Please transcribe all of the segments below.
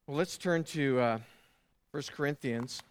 Well, let's turn to 1 Corinthians.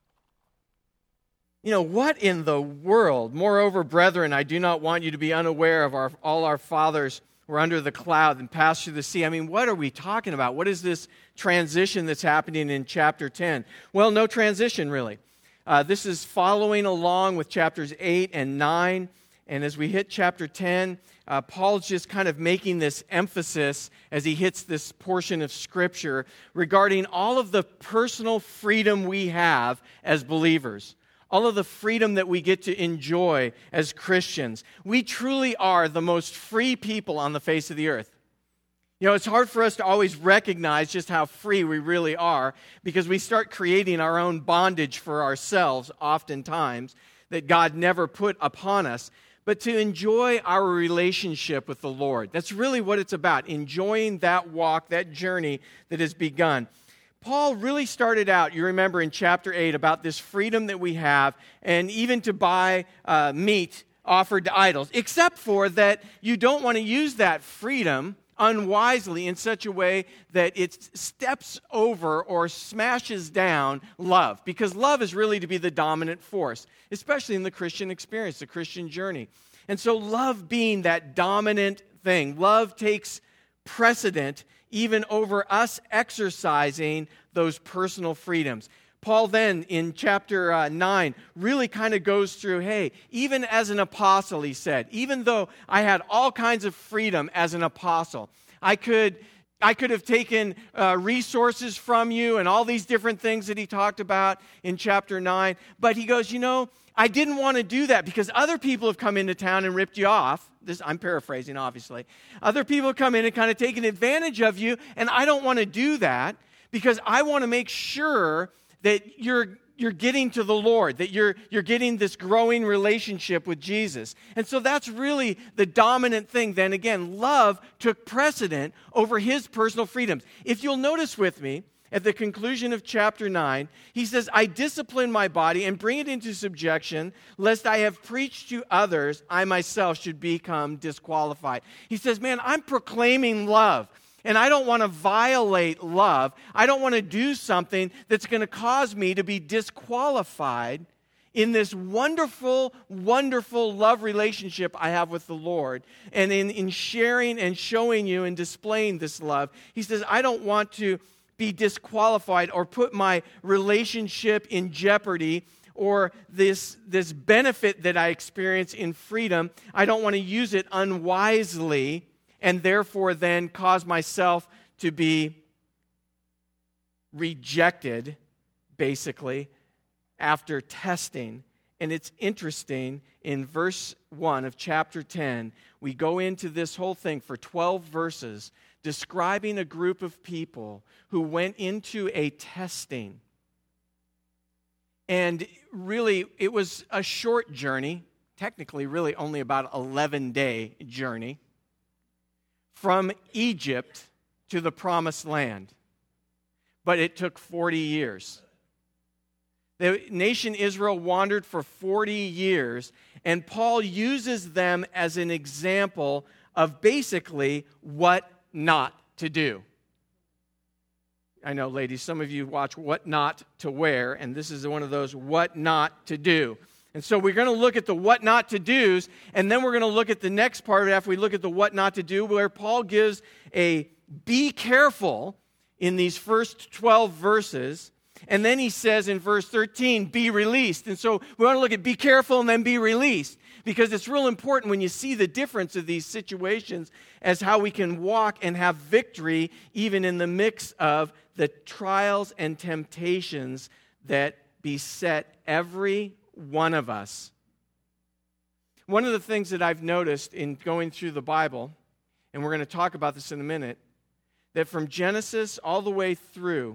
You know, what in the world? Moreover, brethren, I do not want you to be unaware of all our fathers were under the cloud and passed through the sea. I mean, what are we talking about? What is this transition that's happening in chapter 10? Well, no transition, really. This is following along with chapters 8 and 9. And as we hit chapter 10, Paul's just kind of making this emphasis as he hits this portion of Scripture regarding all of the personal freedom we have as believers, all of the freedom that we get to enjoy as Christians. We truly are the most free people on the face of the earth. You know, it's hard for us to always recognize just how free we really are because we start creating our own bondage for ourselves oftentimes that God never put upon us. But to enjoy our relationship with the Lord. That's really what it's about, enjoying that walk, that journey that has begun. Paul really started out, you remember in chapter 8, about this freedom that we have, and even to buy meat offered to idols, except for that you don't want to use that freedom unwisely in such a way that it steps over or smashes down love, because love is really to be the dominant force, especially in the Christian experience, the Christian journey. And so love being that dominant thing, love takes precedent even over us exercising those personal freedoms. Paul then, in chapter 9, really kind of goes through, hey, even as an apostle, he said, even though I had all kinds of freedom as an apostle, I could have taken resources from you and all these different things that he talked about in chapter 9, but he goes, you know, I didn't want to do that because other people have come into town and ripped you off. I'm paraphrasing, obviously. Other people have come in and kind of taken advantage of you, and I don't want to do that because I want to make sure that you're getting to the Lord, that you're getting this growing relationship with Jesus. And so that's really the dominant thing. Then again, love took precedent over his personal freedoms. If you'll notice with me, at the conclusion of chapter 9, he says, I discipline my body and bring it into subjection, lest I have preached to others, I myself should become disqualified. He says, man, I'm proclaiming love. And I don't want to violate love. I don't want to do something that's going to cause me to be disqualified in this wonderful, wonderful love relationship I have with the Lord. And in sharing and showing you and displaying this love, he says, I don't want to be disqualified or put my relationship in jeopardy or this benefit that I experience in freedom. I don't want to use it unwisely and therefore then cause myself to be rejected, basically, after testing. And it's interesting, in verse 1 of chapter 10, we go into this whole thing for 12 verses, describing a group of people who went into a testing. And really, it was a short journey, technically really only about 11-day journey, from Egypt to the Promised Land. But it took 40 years. The nation Israel wandered for 40 years, and Paul uses them as an example of basically what not to do. I know, ladies, some of you watch What Not to Wear, and this is one of those what not to do. And so we're going to look at the what not to do's, and then we're going to look at the next part after we look at the what not to do, where Paul gives a be careful in these first 12 verses, and then he says in verse 13, be released. And so we want to look at be careful and then be released, because it's real important when you see the difference of these situations as how we can walk and have victory even in the mix of the trials and temptations that beset every one of us. One of the things that I've noticed in going through the Bible, and we're going to talk about this in a minute, that from Genesis all the way through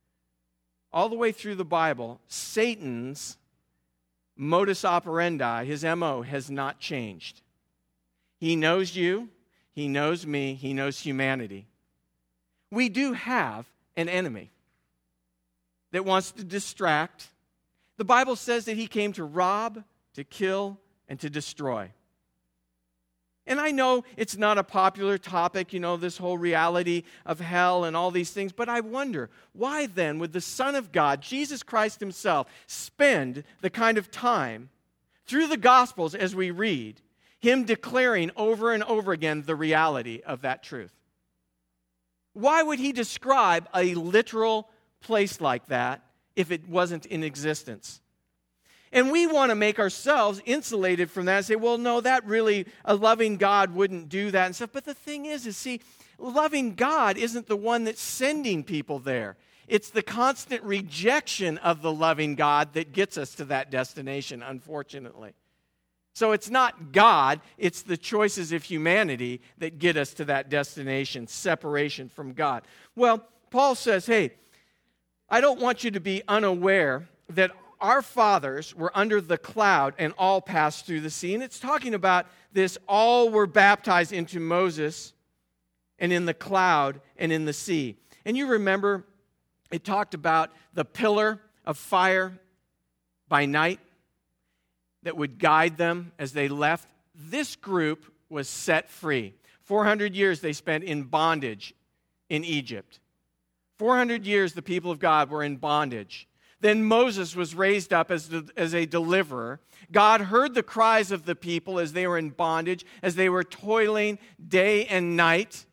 the Bible, Satan's modus operandi, his MO, has not changed. He knows you, he knows me, he knows humanity. We do have an enemy that wants to distract. The Bible says that he came to rob, to kill, and to destroy. And I know it's not a popular topic, this whole reality of hell and all these things, but I wonder, why then would the Son of God, Jesus Christ himself, spend the kind of time through the Gospels as we read, him declaring over and over again the reality of that truth? Why would he describe a literal place like that if it wasn't in existence? And we want to make ourselves insulated from that and say, well, no, a loving God wouldn't do that and stuff. But the thing is, see, loving God isn't the one that's sending people there. It's the constant rejection of the loving God that gets us to that destination, unfortunately. So it's not God, it's the choices of humanity that get us to that destination, separation from God. Well, Paul says, hey, I don't want you to be unaware that our fathers were under the cloud and all passed through the sea. And it's talking about this, all were baptized into Moses and in the cloud and in the sea. And you remember, it talked about the pillar of fire by night that would guide them as they left. This group was set free. 400 years they spent in bondage in Egypt. 400 years the people of God were in bondage. Then Moses was raised up as a deliverer. God heard the cries of the people as they were in bondage, as they were toiling day and night,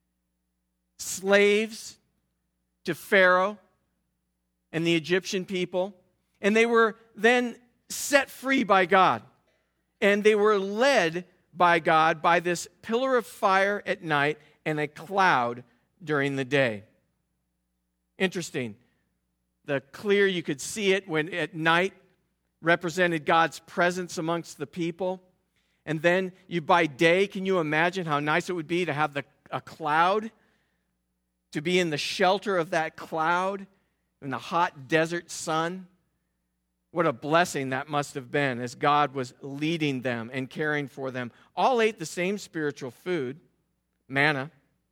slaves to Pharaoh and the Egyptian people. And they were then set free by God. And they were led by God by this pillar of fire at night and a cloud during the day. Interesting. The clear, you could see it when at night, represented God's presence amongst the people. And then by day, can you imagine how nice it would be to have a cloud, to be in the shelter of that cloud in the hot desert sun? What a blessing that must have been as God was leading them and caring for them. All ate the same spiritual food, manna.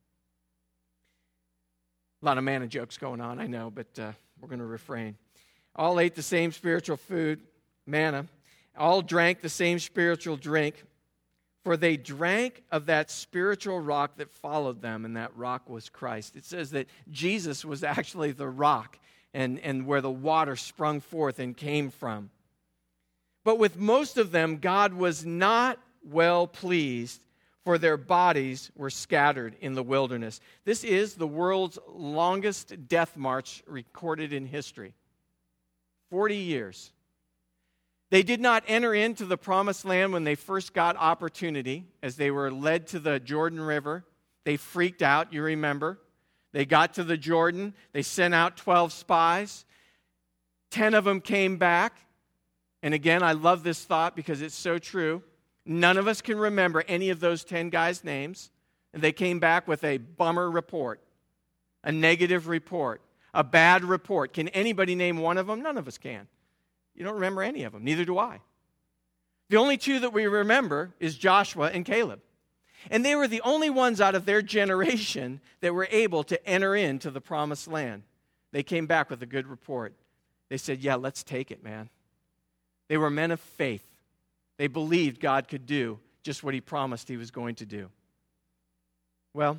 A lot of manna jokes going on, I know, but we're going to refrain. All ate the same spiritual food, manna. All drank the same spiritual drink, for they drank of that spiritual rock that followed them, and that rock was Christ. It says that Jesus was actually the rock and where the water sprung forth and came from. But with most of them, God was not well pleased, for their bodies were scattered in the wilderness. This is the world's longest death march recorded in history. 40 years. They did not enter into the promised land when they first got opportunity. As they were led to the Jordan River, they freaked out, you remember. They got to the Jordan. They sent out 12 spies. 10 of them came back. And again, I love this thought because it's so true. None of us can remember any of those 10 guys' names. And they came back with a bummer report, a negative report, a bad report. Can anybody name one of them? None of us can. You don't remember any of them. Neither do I. The only two that we remember is Joshua and Caleb. And they were the only ones out of their generation that were able to enter into the promised land. They came back with a good report. They said, yeah, let's take it, man. They were men of faith. They believed God could do just what he promised he was going to do. Well,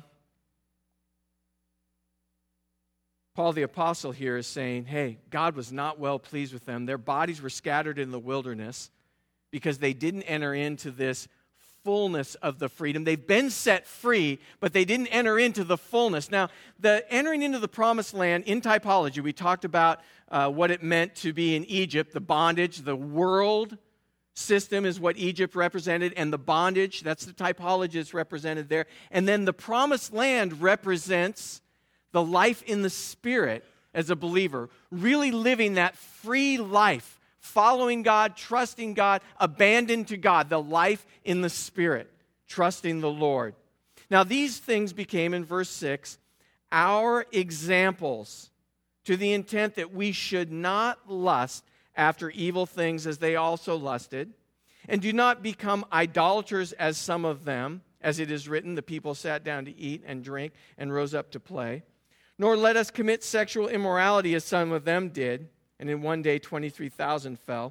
Paul the Apostle here is saying, hey, God was not well pleased with them. Their bodies were scattered in the wilderness because they didn't enter into this fullness of the freedom. They've been set free, but they didn't enter into the fullness. Now, the entering into the promised land, in typology, we talked about what it meant to be in Egypt, the bondage, the world system is what Egypt represented, and the bondage, that's the typology that's represented there. And then the promised land represents the life in the Spirit as a believer, really living that free life, following God, trusting God, abandoned to God, the life in the Spirit, trusting the Lord. Now, these things became, in verse 6, our examples, to the intent that we should not lust after evil things as they also lusted, and do not become idolaters as some of them, as it is written, the people sat down to eat and drink and rose up to play. Nor let us commit sexual immorality as some of them did, and in one day 23,000 fell.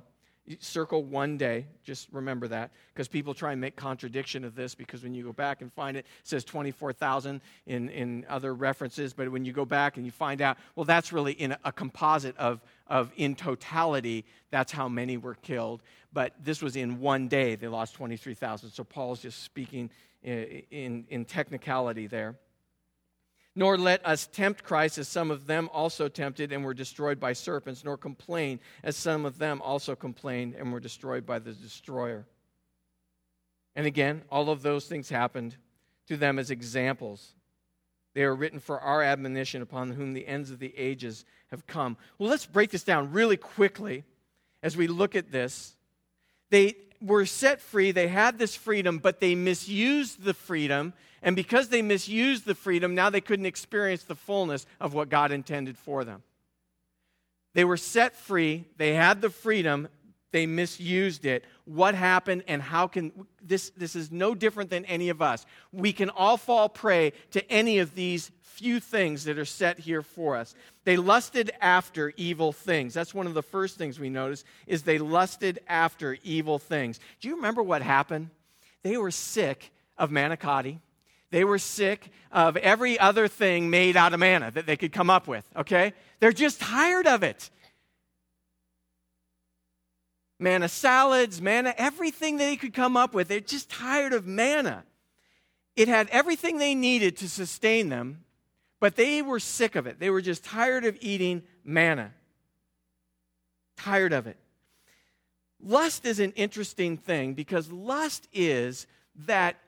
Circle one day. Just remember that, because people try and make contradiction of this, because when you go back and find it, it says 24,000 in other references, but when you go back and you find out, well, that's really in a composite of in totality, that's how many were killed. But this was in one day, they lost 23,000. So Paul's just speaking in technicality there. Nor let us tempt Christ, as some of them also tempted and were destroyed by serpents, nor complain, as some of them also complained and were destroyed by the destroyer. And again, all of those things happened to them as examples. They are written for our admonition, upon whom the ends of the ages have come. Well, let's break this down really quickly as we look at this. They were set free, they had this freedom, but they misused the freedom. And because they misused the freedom, now they couldn't experience the fullness of what God intended for them. They were set free, they had the freedom, they misused it. What happened, and how can this is no different than any of us. We can all fall prey to any of these few things that are set here for us. They lusted after evil things. That's one of the first things we notice, is they lusted after evil things. Do you remember what happened? They were sick of manicotti. They were sick of every other thing made out of manna that they could come up with, okay? They're just tired of it. Manna salads, manna, everything they could come up with. They're just tired of manna. It had everything they needed to sustain them, but they were sick of it. They were just tired of eating manna. Tired of it. Lust is an interesting thing, because lust is that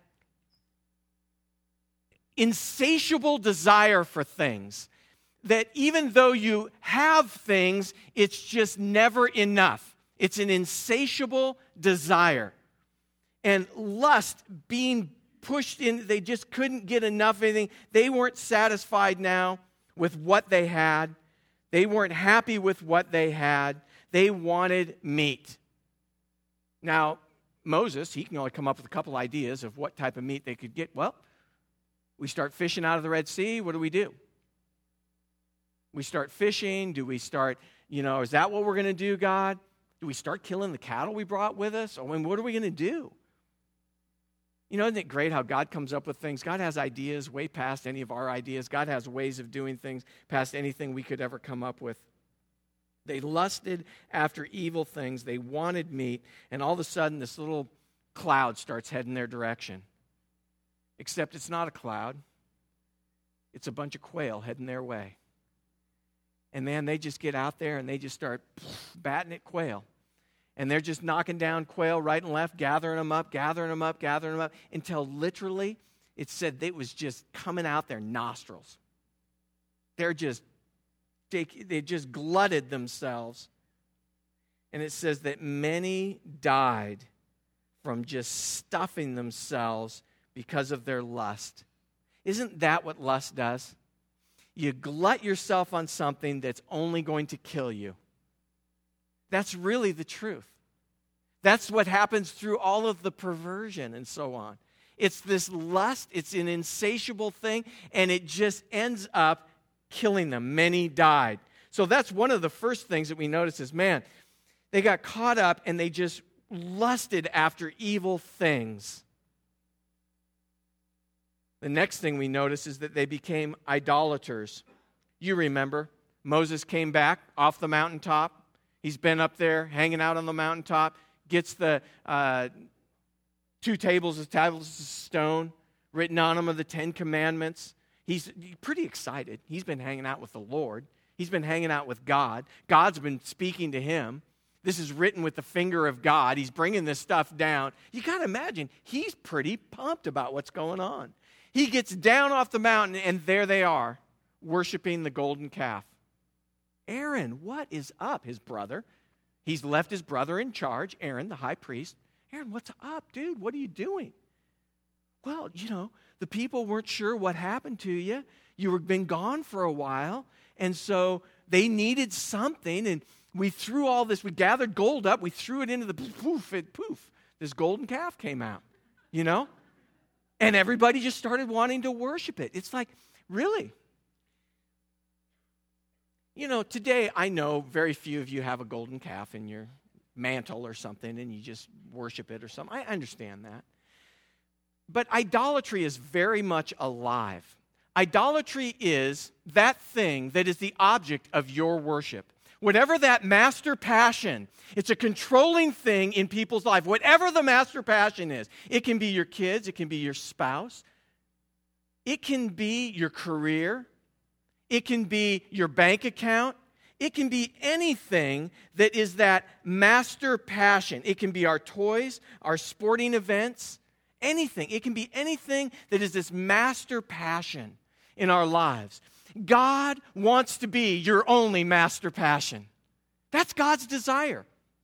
insatiable desire for things, that even though you have things, it's just never enough. It's an insatiable desire. And lust being pushed in, they just couldn't get enough of anything. They weren't satisfied now with what they had. They weren't happy with what they had. They wanted meat. Now, Moses, he can only come up with a couple ideas of what type of meat they could get. Well, we start fishing out of the Red Sea. What do? We start fishing. Do we start, is that what we're going to do, God? Do we start killing the cattle we brought with us? I mean, what are we going to do? Isn't it great how God comes up with things? God has ideas way past any of our ideas. God has ways of doing things past anything we could ever come up with. They lusted after evil things. They wanted meat. And all of a sudden, this little cloud starts heading their direction. Except it's not a cloud. It's a bunch of quail heading their way. And man, they just get out there and they just start batting at quail. And they're just knocking down quail right and left, gathering them up, until literally it said it was just coming out their nostrils. They just glutted themselves. And it says that many died from just stuffing themselves because of their lust. Isn't that what lust does? You glut yourself on something that's only going to kill you. That's really the truth. That's what happens through all of the perversion and so on. It's this lust, it's an insatiable thing, and it just ends up killing them. Many died. So that's one of the first things that we notice is, man, they got caught up and they just lusted after evil things. The next thing we notice is that they became idolaters. You remember, Moses came back off the mountaintop. He's been up there hanging out on the mountaintop, gets the 2 tables of stone written on them of the 10 Commandments. He's pretty excited. He's been hanging out with the Lord. He's been hanging out with God. God's been speaking to him. This is written with the finger of God. He's bringing this stuff down. You got to imagine, he's pretty pumped about what's going on. He gets down off the mountain, and there they are, worshiping the golden calf. Aaron, what is up? His brother. He's left his brother in charge, Aaron, the high priest. Aaron, what's up, dude? What are you doing? Well, the people weren't sure what happened to you. You were been gone for a while, and so they needed something, and we threw all this, we gathered gold up, we threw it into the poof, this golden calf came out, And everybody just started wanting to worship it. It's like, really? Today I know very few of you have a golden calf in your mantle or something and you just worship it or something. I understand that. But idolatry is very much alive. Idolatry is that thing that is the object of your worship. Whatever that master passion, it's a controlling thing in people's life. Whatever the master passion is, it can be your kids, it can be your spouse, it can be your career, it can be your bank account, it can be anything that is that master passion. It can be our toys, our sporting events, anything. It can be anything that is this master passion in our lives. God wants to be your only master passion. That's God's desire.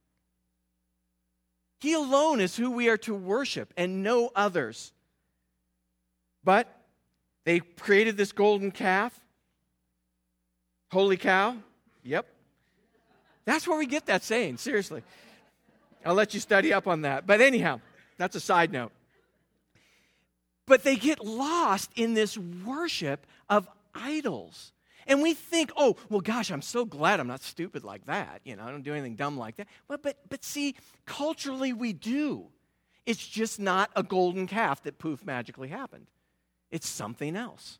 He alone is who we are to worship and no others. But they created this golden calf. Holy cow. Yep. That's where we get that saying, seriously. I'll let you study up on that. But anyhow, that's a side note. But they get lost in this worship of idols. And we think, oh, well, gosh, I'm so glad I'm not stupid like that. I don't do anything dumb like that. But see, culturally we do. It's just not a golden calf that poof magically happened. It's something else.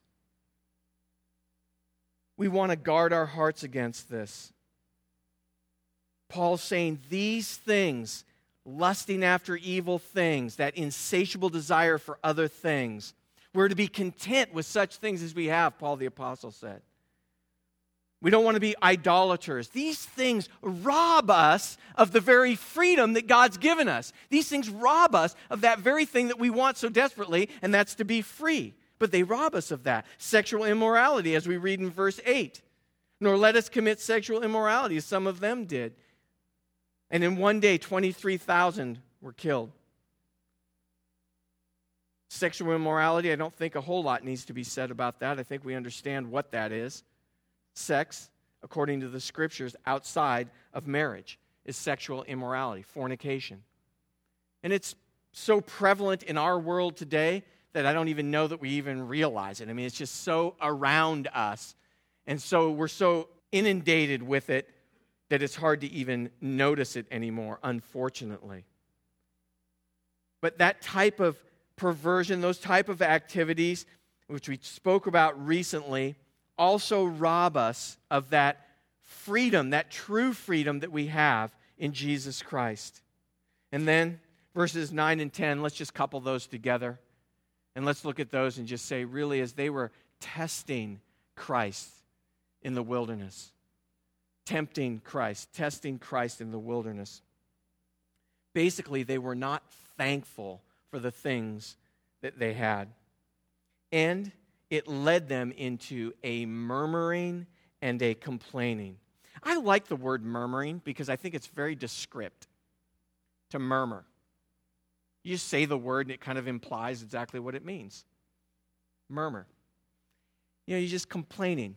We want to guard our hearts against this. Paul's saying these things, lusting after evil things, that insatiable desire for other things, we're to be content with such things as we have, Paul the Apostle said. We don't want to be idolaters. These things rob us of the very freedom that God's given us. These things rob us of that very thing that we want so desperately, and that's to be free. But they rob us of that. Sexual immorality, as we read in verse 8. Nor let us commit sexual immorality, as some of them did. And in one day, 23,000 were killed. Sexual immorality, I don't think a whole lot needs to be said about that. I think we understand what that is. Sex, according to the Scriptures, outside of marriage is sexual immorality, fornication. And it's so prevalent in our world today that I don't even know that we even realize it. I mean, it's just so around us. And so we're so inundated with it that it's hard to even notice it anymore, unfortunately. But that type of perversion, those type of activities, which we spoke about recently, also rob us of that freedom, that true freedom that we have in Jesus Christ. And then verses 9 and 10, let's just couple those together. And let's look at those and just say, really, as they were testing Christ in the wilderness, tempting Christ, testing Christ in the wilderness, basically they were not thankful for the things that they had. And it led them into a murmuring and a complaining. I like the word murmuring because I think it's very descriptive to murmur. You just say the word and it kind of implies exactly what it means. Murmur. You're just complaining.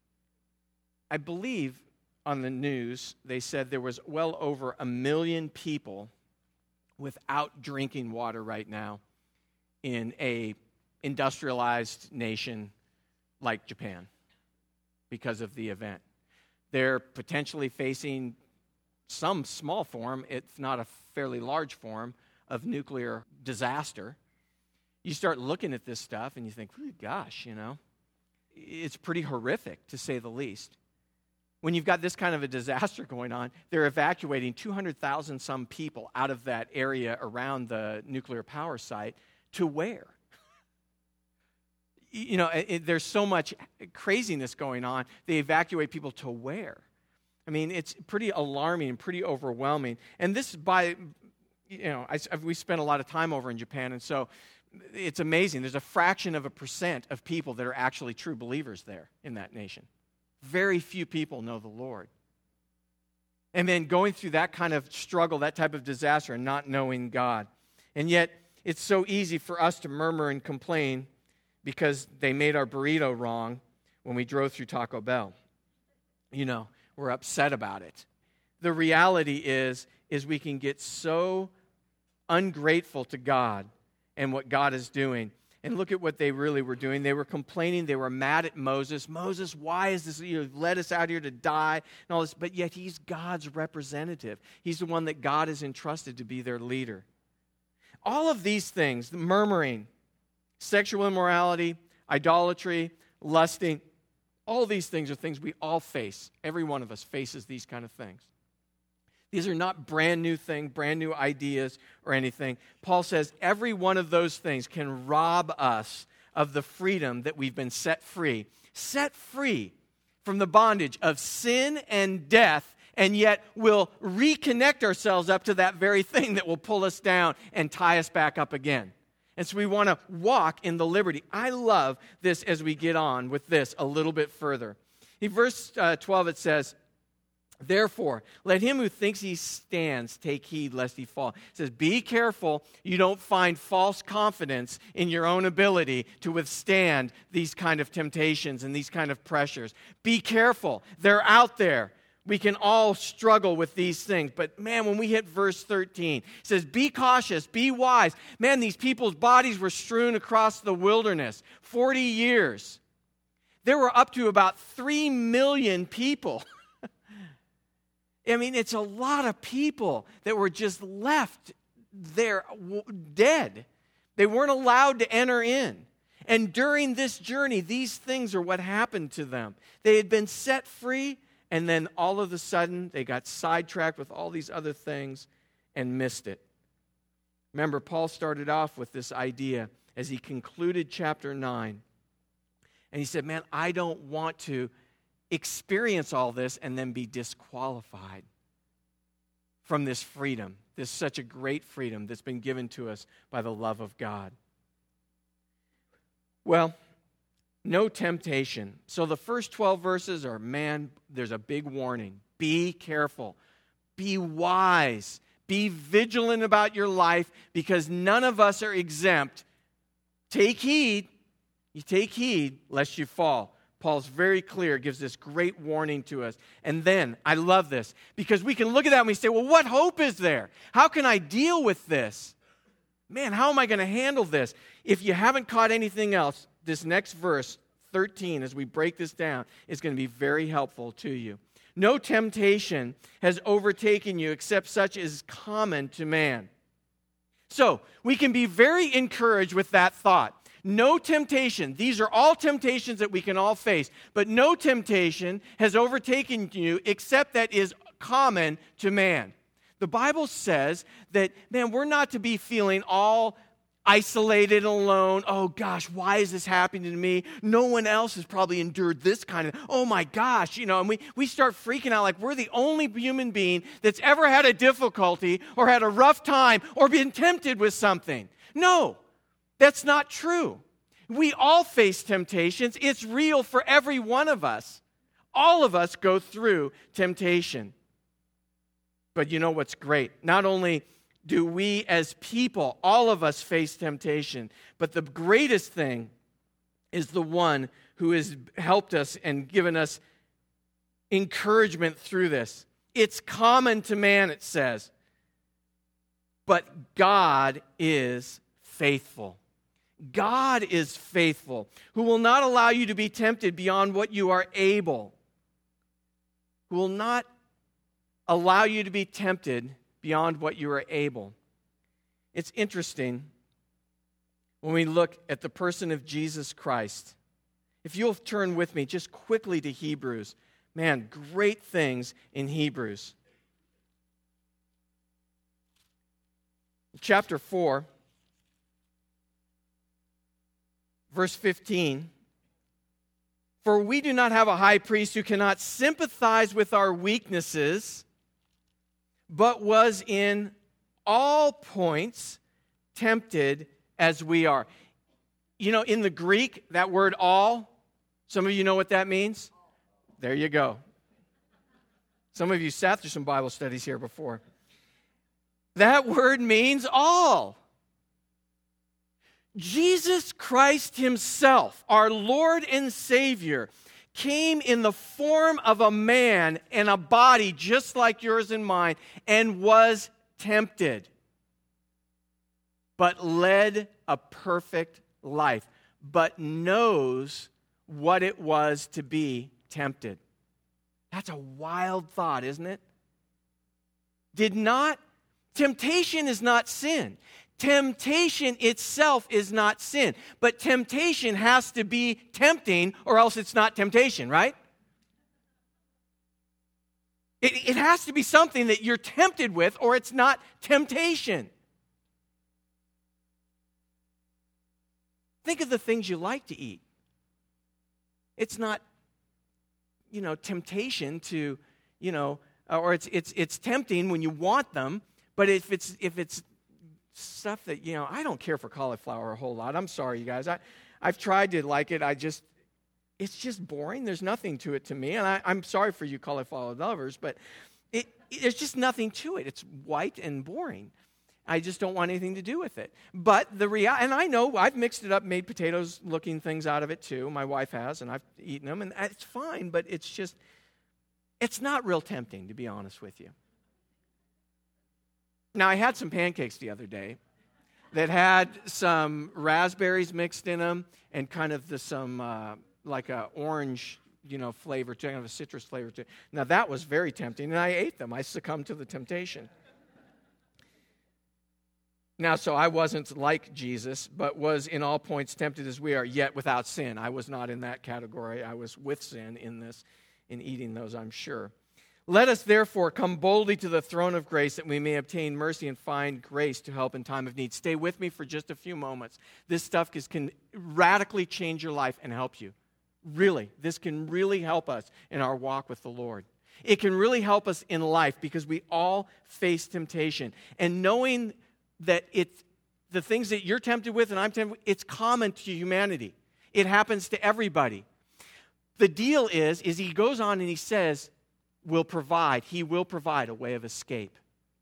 I believe on the news they said there was well over 1 million people without drinking water right now in a industrialized nation like Japan because of the event. They're potentially facing some small form, if not a fairly large form, of nuclear disaster. You start looking at this stuff and you think, gosh, it's pretty horrific to say the least. When you've got this kind of a disaster going on, they're evacuating 200,000 some people out of that area around the nuclear power site to where? There's so much craziness going on. They evacuate people to where? I mean, it's pretty alarming and pretty overwhelming. And this we spent a lot of time over in Japan, and so it's amazing. There's a fraction of a percent of people that are actually true believers there in that nation. Very few people know the Lord. And then going through that kind of struggle, that type of disaster, and not knowing God. And yet, it's so easy for us to murmur and complain because they made our burrito wrong when we drove through Taco Bell. We're upset about it. The reality is we can get so ungrateful to God and what God is doing. And look at what they really were doing. They were complaining. They were mad at Moses. Moses, why is this? You've led us out here to die and all this. But yet he's God's representative. He's the one that God has entrusted to be their leader. All of these things, the murmuring, sexual immorality, idolatry, lusting, all these things are things we all face. Every one of us faces these kind of things. These are not brand new things, brand new ideas or anything. Paul says every one of those things can rob us of the freedom that we've been set free from the bondage of sin and death, and yet we'll reconnect ourselves up to that very thing that will pull us down and tie us back up again. And so we want to walk in the liberty. I love this as we get on with this a little bit further. In verse 12 it says, therefore, let him who thinks he stands take heed lest he fall. It says, be careful you don't find false confidence in your own ability to withstand these kind of temptations and these kind of pressures. Be careful. They're out there. We can all struggle with these things. But man, when we hit verse 13, it says, be cautious, be wise. Man, these people's bodies were strewn across the wilderness 40 years. There were up to about 3 million people. I mean, it's a lot of people that were just left there dead. They weren't allowed to enter in. And during this journey, these things are what happened to them. They had been set free, and then all of a sudden, they got sidetracked with all these other things and missed it. Remember, Paul started off with this idea as he concluded chapter 9. And he said, man, I don't want to experience all this and then be disqualified from this freedom, this such a great freedom that's been given to us by the love of God. Well, no temptation. So the first 12 verses are, man, there's a big warning. Be careful. Be wise. Be vigilant about your life because none of us are exempt. Take heed. You take heed lest you fall. Paul's very clear, gives this great warning to us. And then, I love this, because we can look at that and we say, well, what hope is there? How can I deal with this? Man, how am I going to handle this? If you haven't caught anything else, this next verse, 13, as we break this down, is going to be very helpful to you. No temptation has overtaken you except such as is common to man. So, we can be very encouraged with that thought. No temptation. These are all temptations that we can all face. But no temptation has overtaken you except that is common to man. The Bible says that, man, we're not to be feeling all isolated and alone. Oh, gosh, why is this happening to me? No one else has probably endured this kind of, oh, my gosh. And we start freaking out like we're the only human being that's ever had a difficulty or had a rough time or been tempted with something. No. That's not true. We all face temptations. It's real for every one of us. All of us go through temptation. But you know what's great? Not only do we as people, all of us face temptation, but the greatest thing is the one who has helped us and given us encouragement through this. It's common to man, it says. But God is faithful. God is faithful, who will not allow you to be tempted beyond what you are able. Who will not allow you to be tempted beyond what you are able. It's interesting when we look at the person of Jesus Christ. If you'll turn with me just quickly to Hebrews. Man, great things in Hebrews. Chapter 4. Verse 15, for we do not have a high priest who cannot sympathize with our weaknesses, but was in all points tempted as we are. In the Greek, that word all, some of you know what that means? There you go. Some of you sat through some Bible studies here before. That word means all. Jesus Christ himself, our Lord and Savior, came in the form of a man in a body just like yours and mine and was tempted, but led a perfect life, but knows what it was to be tempted. That's a wild thought, isn't it? Temptation is not sin. Temptation itself is not sin. But temptation has to be tempting or else it's not temptation, right? It has to be something that you're tempted with or it's not temptation. Think of the things you like to eat. It's not, temptation to, or it's tempting when you want them, but if it's stuff that, I don't care for cauliflower a whole lot. I'm sorry, you guys. I've tried to like it. It's just boring. There's nothing to it to me. And I'm sorry for you cauliflower lovers, but there's just nothing to it. It's white and boring. I just don't want anything to do with it. But and I know I've mixed it up, made potatoes-looking things out of it too. My wife has, and I've eaten them, and it's fine, but it's not real tempting, to be honest with you. Now, I had some pancakes the other day that had some raspberries mixed in them and kind of some like a orange, flavor to, kind of a citrus flavor to. Now, that was very tempting, and I ate them. I succumbed to the temptation. Now, so I wasn't like Jesus, but was in all points tempted as we are, yet without sin. I was not in that category. I was with sin in eating those, I'm sure. Let us therefore come boldly to the throne of grace that we may obtain mercy and find grace to help in time of need. Stay with me for just a few moments. This stuff can radically change your life and help you. Really, this can really help us in our walk with the Lord. It can really help us in life because we all face temptation. And knowing that the things that you're tempted with and I'm tempted with, it's common to humanity. It happens to everybody. The deal is he goes on and he says, he will provide a way of escape.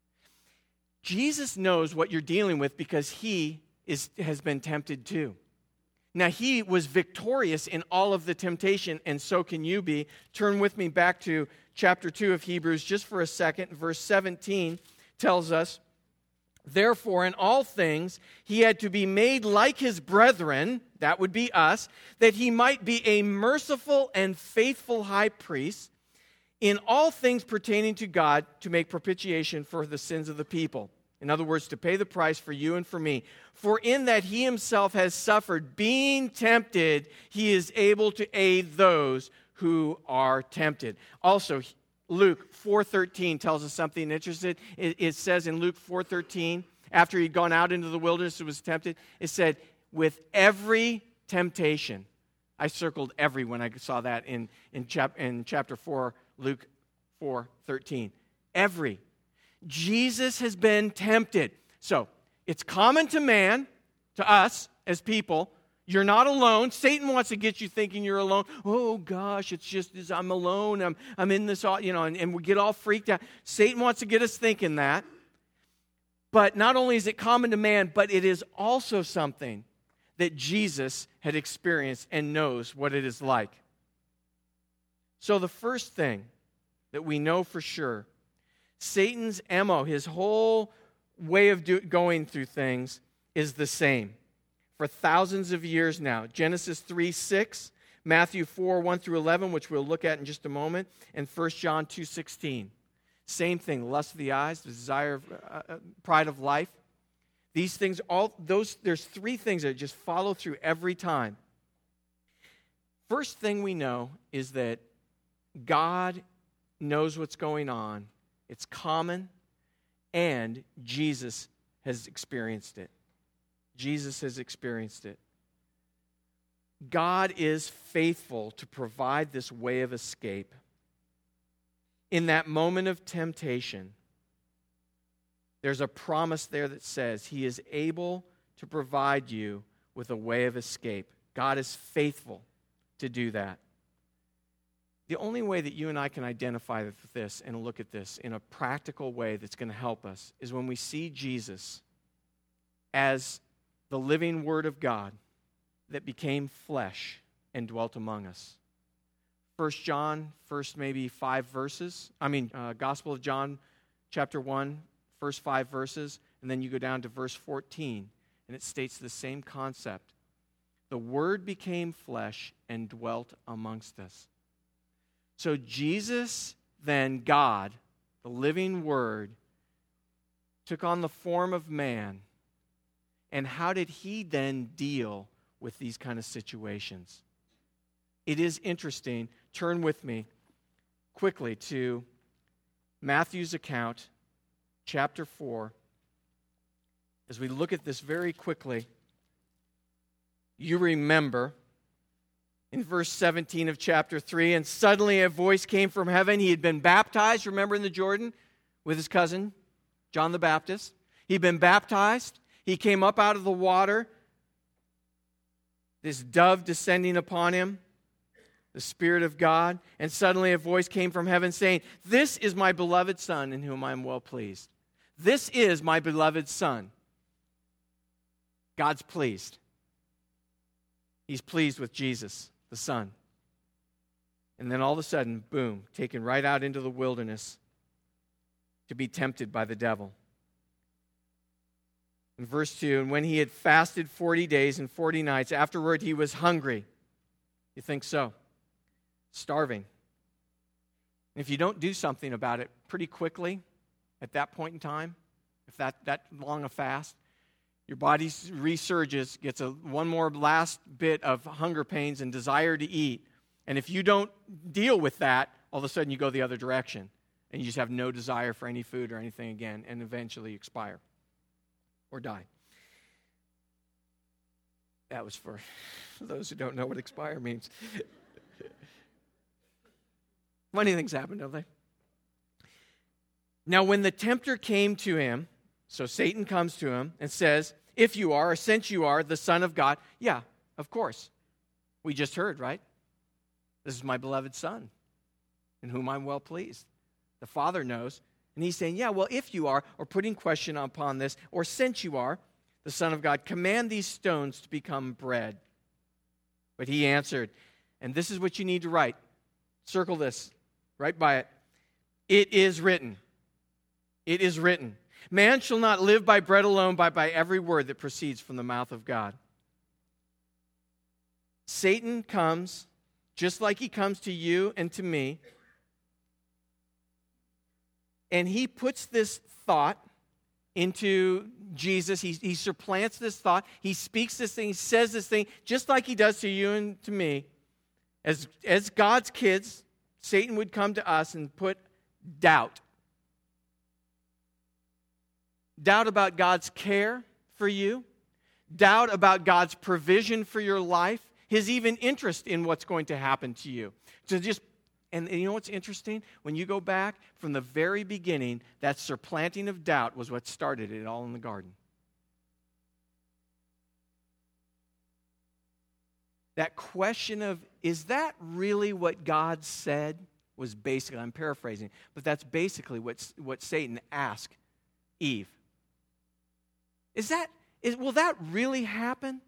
Jesus knows what you're dealing with because he has been tempted too. Now, he was victorious in all of the temptation, and so can you be. Turn with me back to chapter 2 of Hebrews just for a second. Verse 17 tells us, therefore, in all things, he had to be made like his brethren, that would be us, that he might be a merciful and faithful high priest in all things pertaining to God to make propitiation for the sins of the people. In other words, to pay the price for you and for me. For in that he himself has suffered, being tempted, he is able to aid those who are tempted. Also, Luke 4:13 tells us something interesting. It says in Luke 4:13, after he'd gone out into the wilderness and was tempted, it said, with every temptation. I circled every when I saw that in chapter 4, Luke 4:13. Every. Jesus has been tempted. So, it's common to man, to us as people. You're not alone. Satan wants to get you thinking you're alone. Oh gosh, it's just I'm alone. I'm in this, and we get all freaked out. Satan wants to get us thinking that. But not only is it common to man, but it is also something that Jesus had experienced and knows what it is like. So the first thing that we know for sure, Satan's MO, his whole way of going through things is the same for thousands of years now. Genesis 3:6, Matthew 4:1 through 11, which we'll look at in just a moment, and 1 John 2:16. Same thing, lust of the eyes, the desire of pride of life. These things, there's three things that just follow through every time. First thing we know is that God knows what's going on. It's common, and Jesus has experienced it. Jesus has experienced it. God is faithful to provide this way of escape. In that moment of temptation, there's a promise there that says he is able to provide you with a way of escape. God is faithful to do that. The only way that you and I can identify with this and look at this in a practical way that's going to help us is when we see Jesus as the living Word of God that became flesh and dwelt among us. 1 John, first maybe 5 verses. Gospel of John, chapter 1, first 5 verses, and then you go down to verse 14, and it states the same concept. the Word became flesh and dwelt amongst us. So Jesus, then God, the living Word, took on the form of man. And how did he then deal with these kind of situations? It is interesting. Turn with me quickly to Matthew's account, chapter 4. As we look at this very quickly, you remember in verse 17 of chapter 3, and suddenly a voice came from heaven. He had been baptized, remember, in the Jordan with his cousin, John the Baptist. He'd been baptized. He came up out of the water, this dove descending upon him, the Spirit of God, and suddenly a voice came from heaven saying, "This is my beloved Son in whom I am well pleased." This is my beloved Son. God's pleased. He's pleased with Jesus, the Son. And then all of a sudden, boom, taken right out into the wilderness to be tempted by the devil. In verse 2, and when he had fasted 40 days and 40 nights, afterward he was hungry. You think so? Starving. And if you don't do something about it pretty quickly at that point in time, if that long a fast, your body resurges, gets one more last bit of hunger pains and desire to eat. And if you don't deal with that, all of a sudden you go the other direction. And you just have no desire for any food or anything again, and eventually expire or die. That was for those who don't know what expire means. Funny things happen, don't they? Now, when the tempter came to him, so Satan comes to him and says, if you are, or since you are, the Son of God, yeah, of course. We just heard, right? This is my beloved Son, in whom I'm well pleased. The Father knows. And he's saying, yeah, well, if you are, or putting question upon this, or since you are, the Son of God, command these stones to become bread. But he answered, and this is what you need to write. Circle this, right by it. It is written. It is written. Man shall not live by bread alone, but by every word that proceeds from the mouth of God. Satan comes, just like he comes to you and to me, and he puts this thought into Jesus. He supplants this thought. He speaks this thing. He says this thing, just like he does to you and to me. As God's kids, Satan would come to us and put doubt. Doubt about God's care for you. Doubt about God's provision for your life. His even interest in what's going to happen to you. And you know what's interesting? When you go back from the very beginning, that supplanting of doubt was what started it all in the garden. That question of, is that really what God said? Was basically, I'm paraphrasing, but that's basically what Satan asked Eve. Will that really happen?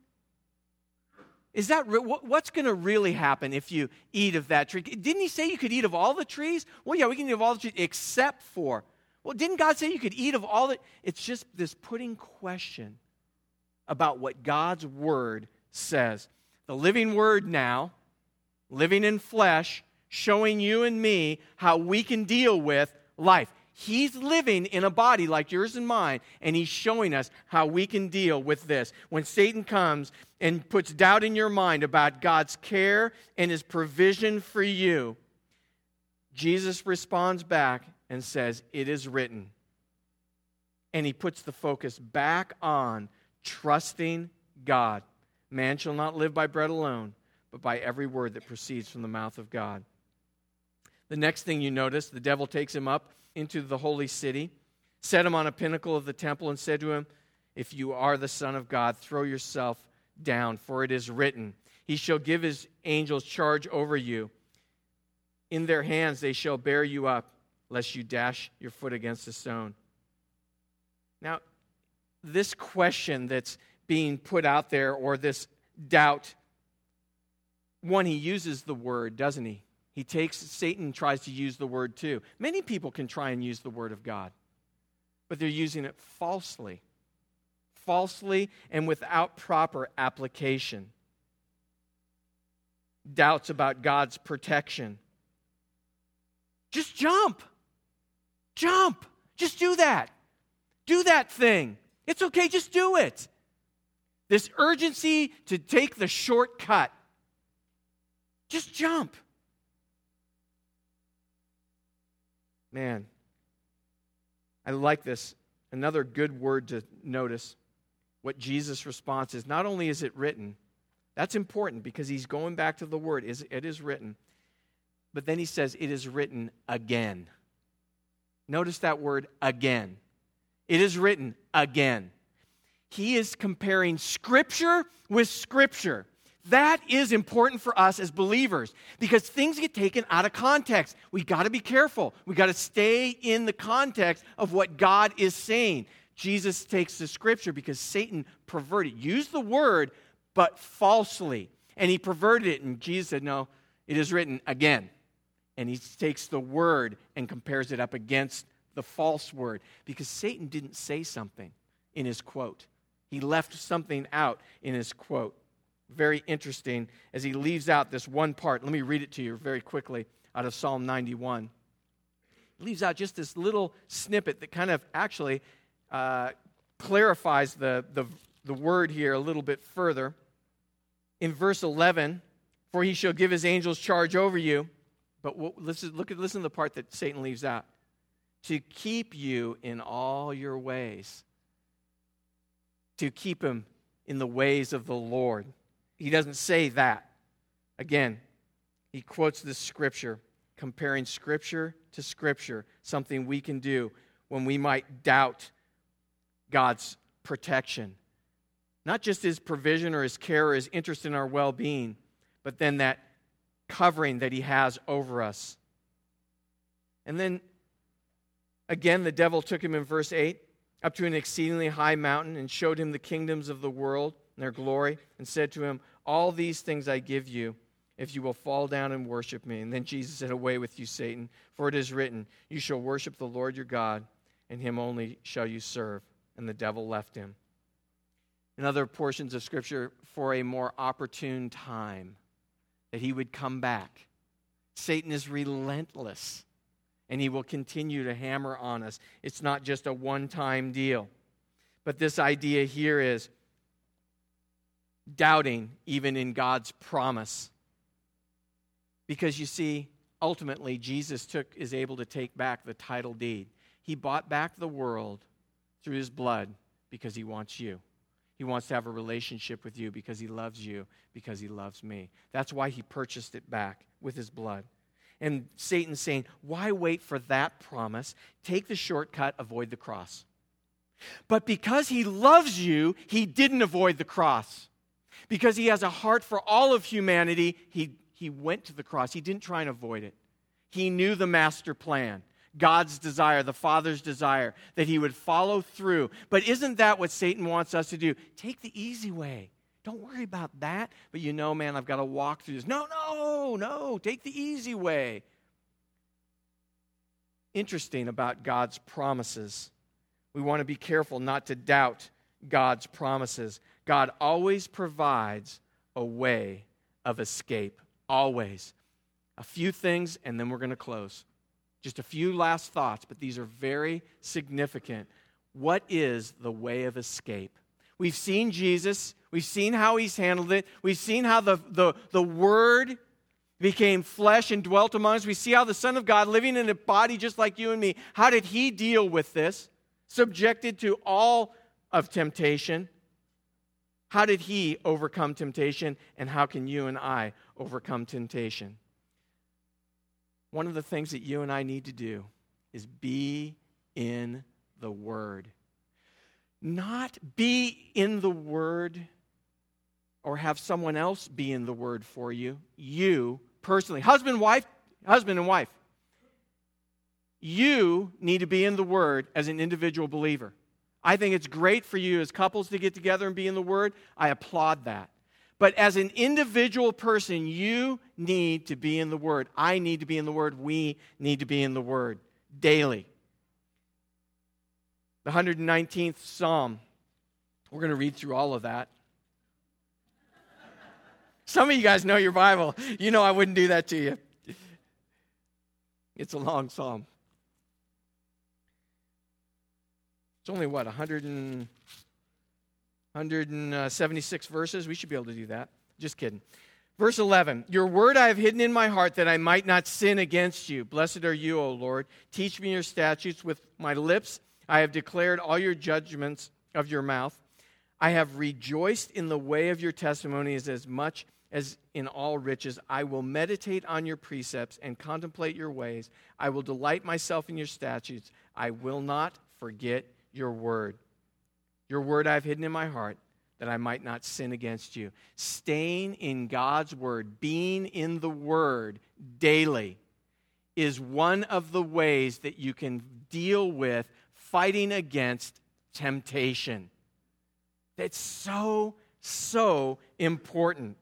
What's going to really happen if you eat of that tree? Didn't he say you could eat of all the trees? Well, yeah, we can eat of all the trees except for. Well, didn't God say you could eat of all the? It's just this putting question about what God's word says. The living word now, living in flesh, showing you and me how we can deal with life. He's living in a body like yours and mine, and he's showing us how we can deal with this. When Satan comes and puts doubt in your mind about God's care and his provision for you, Jesus responds back and says, it is written. And he puts the focus back on trusting God. Man shall not live by bread alone, but by every word that proceeds from the mouth of God. The next thing you notice, the devil takes him up into the holy city, set him on a pinnacle of the temple, and said to him, if you are the Son of God, throw yourself down, for it is written, he shall give his angels charge over you. In their hands they shall bear you up, lest you dash your foot against a stone. Now, this question that's being put out there, or this doubt, one, he uses the word, doesn't he? Satan tries to use the word too. Many people can try and use the word of God, but they're using it falsely and without proper application. doubts about God's protection. Just jump. Jump. Just do that. Do that thing. It's okay, just do it. This urgency to take the shortcut. Just jump. Man, I like this. Another good word to notice, what Jesus' response is. Not only is it written, that's important because he's going back to the word. It is written. But then he says, it is written again. Notice that word, again. It is written again. He is comparing Scripture with Scripture. That is important for us as believers because things get taken out of context. We got to be careful. We got to stay in the context of what God is saying. Jesus takes the Scripture because Satan perverted, used the word, but falsely. And he perverted it, and Jesus said, no, it is written again. And he takes the word and compares it up against the false word because Satan didn't say something in his quote. He left something out in his quote. Very interesting as he leaves out this one part. Let me read it to you very quickly out of Psalm 91. He leaves out just this little snippet that kind of actually clarifies the word here a little bit further. In verse 11, for he shall give his angels charge over you. But listen to the part that Satan leaves out. To keep you in all your ways. To keep him in the ways of the Lord. He doesn't say that. Again, he quotes this scripture, comparing scripture to scripture, something we can do when we might doubt God's protection. Not just his provision or his care or his interest in our well-being, but then that covering that he has over us. And then, again, the devil took him in verse 8 up to an exceedingly high mountain and showed him the kingdoms of the world and their glory and said to him, all these things I give you if you will fall down and worship me. And then Jesus said, away with you, Satan, for it is written, you shall worship the Lord your God, and him only shall you serve. And the devil left him. In other portions of Scripture, for a more opportune time, that he would come back. Satan is relentless, and he will continue to hammer on us. It's not just a one-time deal. But this idea here is doubting even in God's promise. Because you see, ultimately, Jesus is able to take back the title deed. He bought back the world through his blood because he wants you. He wants to have a relationship with you because he loves you, because he loves me. That's why he purchased it back with his blood. And Satan's saying, why wait for that promise? Take the shortcut, avoid the cross. But because he loves you, he didn't avoid the cross. Because he has a heart for all of humanity, he went to the cross. He didn't try and avoid it. He knew the master plan. God's desire, the Father's desire, that he would follow through. But isn't that what Satan wants us to do? Take the easy way. Don't worry about that. But you know, man, I've got to walk through this. No. Take the easy way. Interesting about God's promises. We want to be careful not to doubt God's promises. God always provides a way of escape. Always. A few things, and then we're going to close. Just a few last thoughts, but these are very significant. What is the way of escape? We've seen Jesus. We've seen how he's handled it. We've seen how the Word became flesh and dwelt among us. We see how the Son of God, living in a body just like you and me, how did he deal with this? Subjected to all of temptation. How did he overcome temptation? And how can you and I overcome temptation? One of the things that you and I need to do is be in the Word. Not be in the Word or have someone else be in the Word for you. You personally, husband and wife. You need to be in the Word as an individual believer. I think it's great for you as couples to get together and be in the Word. I applaud that. But as an individual person, you need to be in the Word. I need to be in the Word. We need to be in the Word daily. The 119th Psalm. We're going to read through all of that. Some of you guys know your Bible. You know I wouldn't do that to you. It's a long psalm. It's only, 176 verses? We should be able to do that. Just kidding. Verse 11, your word I have hidden in my heart that I might not sin against you. Blessed are you, O Lord. Teach me your statutes. With my lips I have declared all your judgments of your mouth. I have rejoiced in the way of your testimonies as much as in all riches. I will meditate on your precepts and contemplate your ways. I will delight myself in your statutes. I will not forget your word. Your word I have hidden in my heart that I might not sin against you. Staying in God's word, being in the word daily, is one of the ways that you can deal with fighting against temptation. That's so, so important.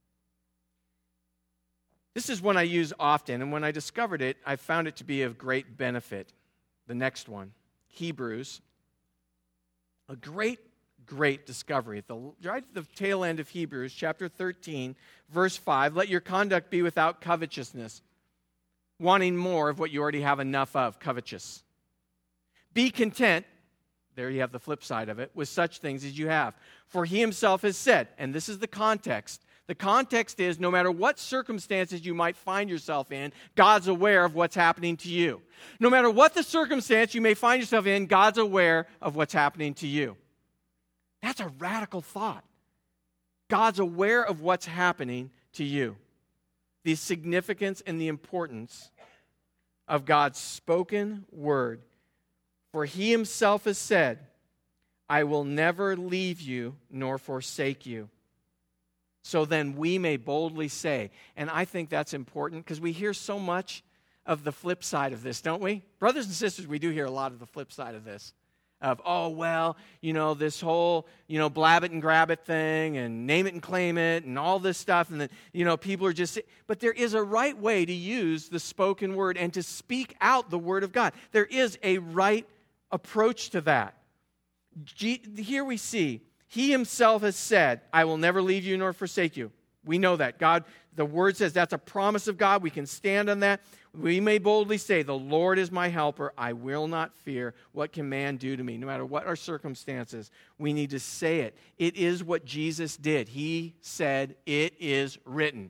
This is one I use often, and when I discovered it, I found it to be of great benefit. The next one, Hebrews. A great discovery. Right at the tail end of Hebrews, chapter 13, verse 5, let your conduct be without covetousness, wanting more of what you already have enough of, covetous. Be content, there you have the flip side of it, with such things as you have. For he himself has said, and this is the context is no matter what circumstances you might find yourself in, God's aware of what's happening to you. No matter what the circumstance you may find yourself in, God's aware of what's happening to you. That's a radical thought. God's aware of what's happening to you. The significance and the importance of God's spoken word. For he himself has said, I will never leave you nor forsake you. So then we may boldly say, and I think that's important because we hear so much of the flip side of this, don't we? Brothers and sisters, we do hear a lot of the flip side of this. Of, this whole, blab it and grab it thing and name it and claim it and all this stuff. And then, people are just, but there is a right way to use the spoken word and to speak out the word of God. There is a right approach to that. Here we see, he himself has said, I will never leave you nor forsake you. We know that. God, the word says that's a promise of God. We can stand on that. We may boldly say, the Lord is my helper. I will not fear. What can man do to me? No matter what our circumstances, we need to say it. It is what Jesus did. He said, it is written.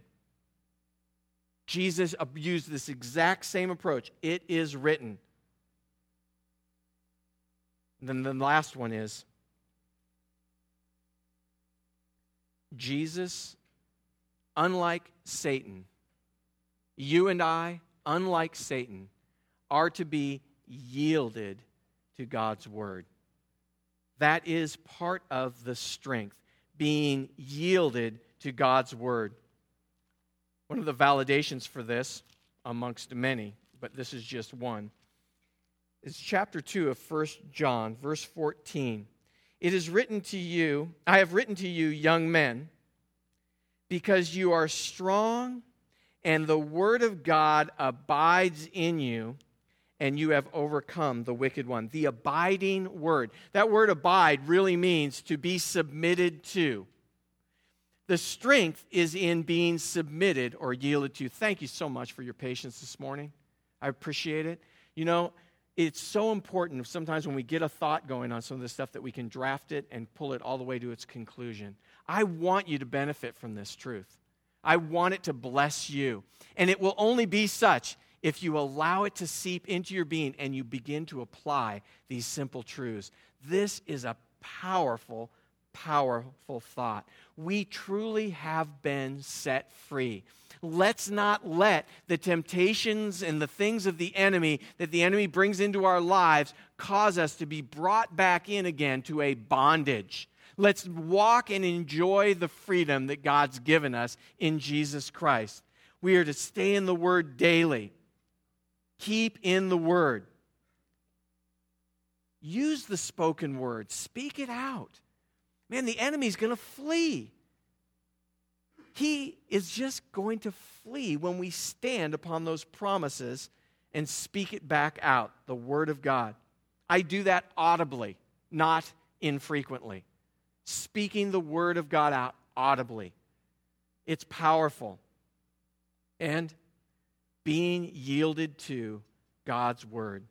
Jesus used this exact same approach. It is written. And then the last one is, Jesus, unlike Satan, you and I, unlike Satan, are to be yielded to God's word. That is part of the strength, being yielded to God's word. One of the validations for this, amongst many, but this is just one, is chapter 2 of 1 John, verse 14. It is written to you, I have written to you, young men, because you are strong and the word of God abides in you, and you have overcome the wicked one. The abiding word. That word abide really means to be submitted to. The strength is in being submitted or yielded to. Thank you so much for your patience this morning. I appreciate it. It's so important sometimes when we get a thought going on some of this stuff that we can draft it and pull it all the way to its conclusion. I want you to benefit from this truth. I want it to bless you. And it will only be such if you allow it to seep into your being and you begin to apply these simple truths. This is a powerful, powerful thought. We truly have been set free. Let's not let the temptations and the things of the enemy that the enemy brings into our lives cause us to be brought back in again to a bondage. Let's walk and enjoy the freedom that God's given us in Jesus Christ. We are to stay in the Word daily. Keep in the Word. Use the spoken word. Speak it out. Man, the enemy's going to flee. He is just going to flee when we stand upon those promises and speak it back out, the Word of God. I do that audibly, not infrequently. Speaking the Word of God out audibly. It's powerful. And being yielded to God's Word.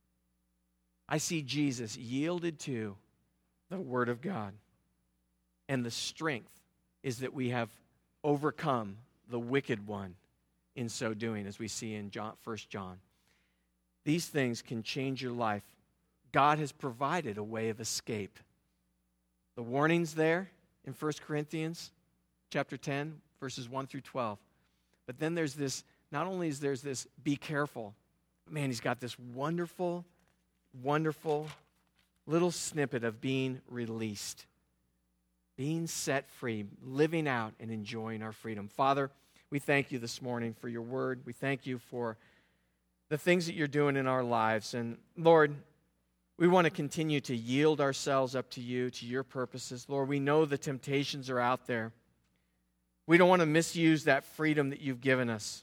I see Jesus yielded to the Word of God. And the strength is that we have overcome the wicked one in so doing, as we see in 1 John. These things can change your life. God has provided a way of escape. The warning's there in 1 Corinthians chapter 10, verses 1 through 12. But then there's this, not only is there this, be careful, but man, he's got this wonderful, wonderful little snippet of being released, being set free, living out and enjoying our freedom. Father, we thank you this morning for your word. We thank you for the things that you're doing in our lives. And Lord, we want to continue to yield ourselves up to you, to your purposes. Lord, we know the temptations are out there. We don't want to misuse that freedom that you've given us.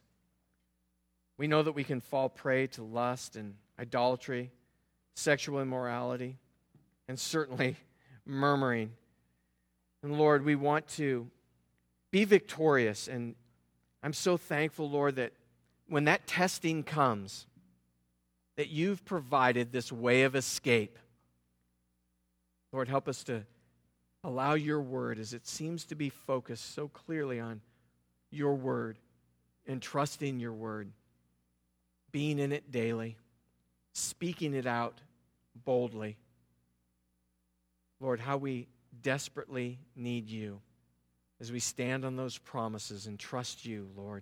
We know that we can fall prey to lust and idolatry, sexual immorality, and certainly murmuring. And Lord, we want to be victorious. And I'm so thankful, Lord, that when that testing comes, that you've provided this way of escape. Lord, help us to allow your word, as it seems to be focused so clearly on your word and trusting your word, being in it daily, speaking it out boldly. Lord, how we desperately need you as we stand on those promises and trust you, Lord.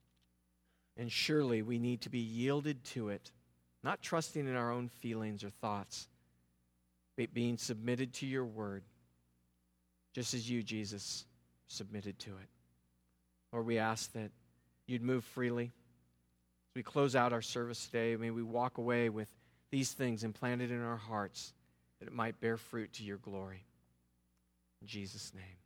And surely we need to be yielded to it, not trusting in our own feelings or thoughts, but being submitted to your word, just as you, Jesus, submitted to it. Lord, we ask that you'd move freely. As we close out our service today, may we walk away with these things implanted in our hearts, that it might bear fruit to your glory. In Jesus' name.